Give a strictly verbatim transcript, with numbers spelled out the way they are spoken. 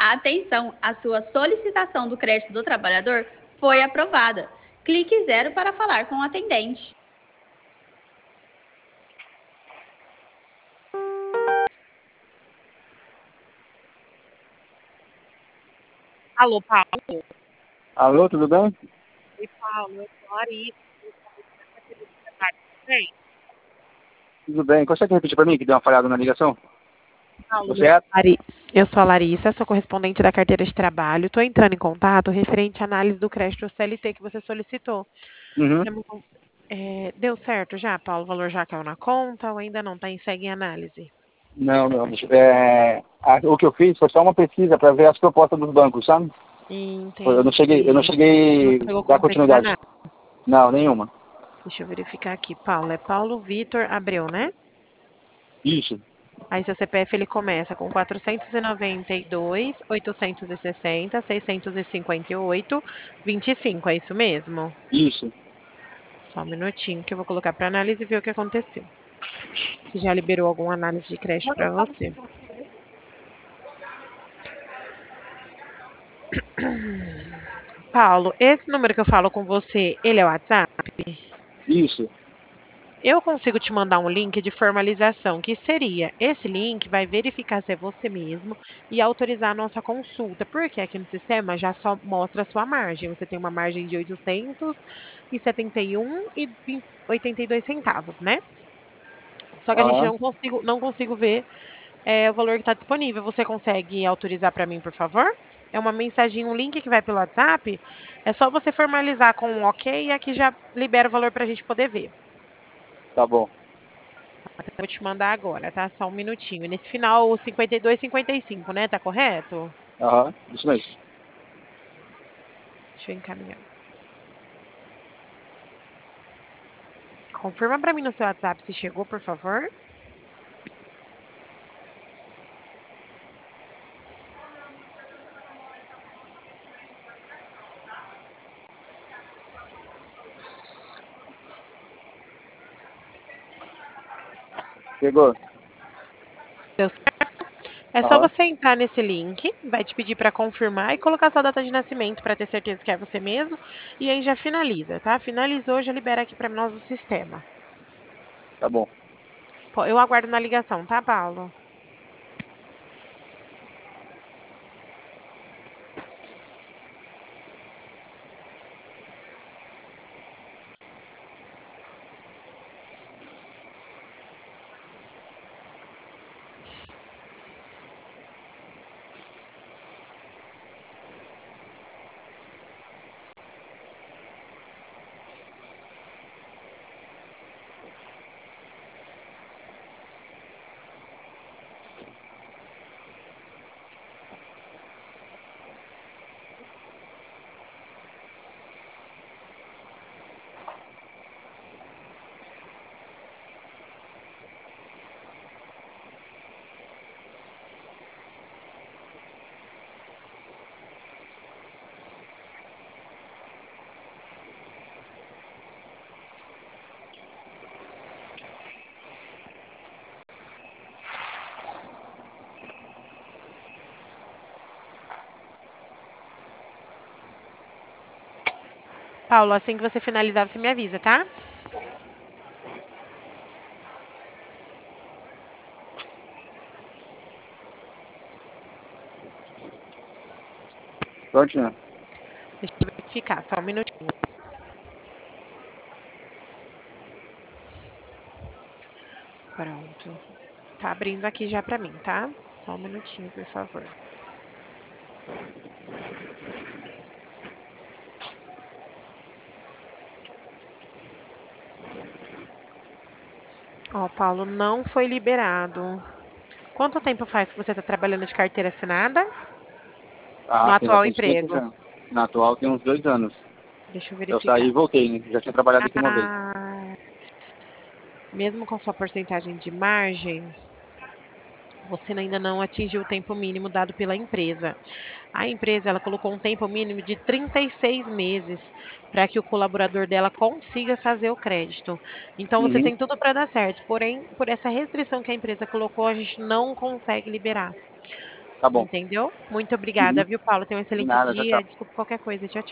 Atenção, a sua solicitação do crédito do trabalhador foi aprovada. Clique zero para falar com o atendente. Alô, Paulo? Alô, tudo bem? Oi, Paulo, eu sou a Larissa. Tudo bem? Tudo bem. Consegue repetir para mim que deu uma falhada na ligação? Paulo, Você eu sou é? a Lari- eu sou a Larissa, sou correspondente da carteira de trabalho. Estou entrando em contato referente à análise do crédito C L T que você solicitou. Uhum. Você me con- é, deu certo já, Paulo? O valor já caiu na conta ou ainda não? Está em segue em análise? Não, não. É, a- o que eu fiz foi só uma pesquisa para ver as propostas dos bancos, sabe? Eu não cheguei, eu não Entendi. Não cheguei chegou a a dar confeccionar continuidade. nada. Não, nenhuma. Deixa eu verificar aqui, Paulo. É Paulo Vitor Abreu, né? Isso, Aí seu C P F ele começa com quatrocentos e noventa e dois, oitocentos e sessenta, seiscentos e cinquenta e oito, vinte e cinco, é isso mesmo? isso. Só um minutinho que eu vou colocar para análise e ver o que aconteceu. Se já liberou alguma análise de crédito para você. Paulo, esse número que eu falo com você, ele é o WhatsApp? Isso. Eu consigo te mandar um link de formalização, que seria, esse link vai verificar se é você mesmo e autorizar a nossa consulta, porque aqui no sistema já só mostra a sua margem. Você tem uma margem de oitocentos e setenta e um e oitenta e dois centavos, né? Só que a gente Aham. não consigo, não consigo ver é, o valor que está disponível. Você consegue autorizar para mim, por favor? É uma mensagem, um link que vai pelo WhatsApp. É só você formalizar com um OK e aqui já libera o valor para a gente poder ver. Tá bom. Vou te mandar agora, tá? Só um minutinho. Nesse final, cinquenta e dois, cinquenta e cinco, né? Tá correto? Aham. Isso mesmo. Deixa eu encaminhar. Confirma pra mim no seu WhatsApp se chegou, por favor. Chegou. Deu certo? É só Aham. você entrar nesse link, vai te pedir pra confirmar e colocar sua data de nascimento pra ter certeza que é você mesmo. E aí já finaliza, tá? Finalizou, já libera aqui pra nós o sistema. Tá bom. Pô, eu aguardo na ligação, tá, Paulo? Paulo, assim que você finalizar, você me avisa, tá? Prontinho. Deixa eu verificar, só um minutinho. Pronto. Tá abrindo aqui já pra mim, tá? Só um minutinho, por favor. Ó, Paulo, não foi liberado. Quanto tempo faz que você está trabalhando de carteira assinada no Ah, tem atual bastante tempo emprego? já. Na atual tem uns dois anos. Deixa eu Eu saí verificar. e voltei, né? Já tinha trabalhado aqui uma vez. Ah, mesmo com sua porcentagem de margem, você ainda não atingiu o tempo mínimo dado pela empresa. A empresa ela colocou um tempo mínimo de trinta e seis meses para que o colaborador dela consiga fazer o crédito. Então você Uhum. tem tudo para dar certo, porém, por essa restrição que a empresa colocou, a gente não consegue liberar. Tá bom. Entendeu? Muito obrigada, Uhum. viu, Paulo? Tenha um De excelente nada, tchau, dia. tchau. Desculpa qualquer coisa. Tchau, tchau.